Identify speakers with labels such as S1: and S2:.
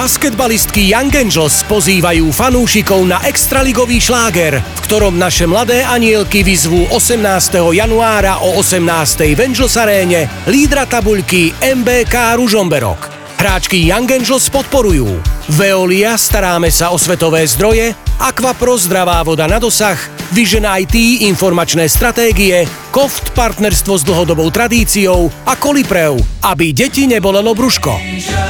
S1: Basketbalistky Young Angels pozývajú fanúšikov na extraligový šláger, v ktorom naše mladé anielky vyzvú 18. januára o 18. v Angels Aréne lídra tabuľky MBK Ružomberok. Hráčky Young Angels podporujú Veolia, staráme sa o svetové zdroje, Aquapro, zdravá voda na dosah, Vision IT, informačné stratégie, Koft, partnerstvo s dlhodobou tradíciou a Koliprev, aby deti nebolelo brúško.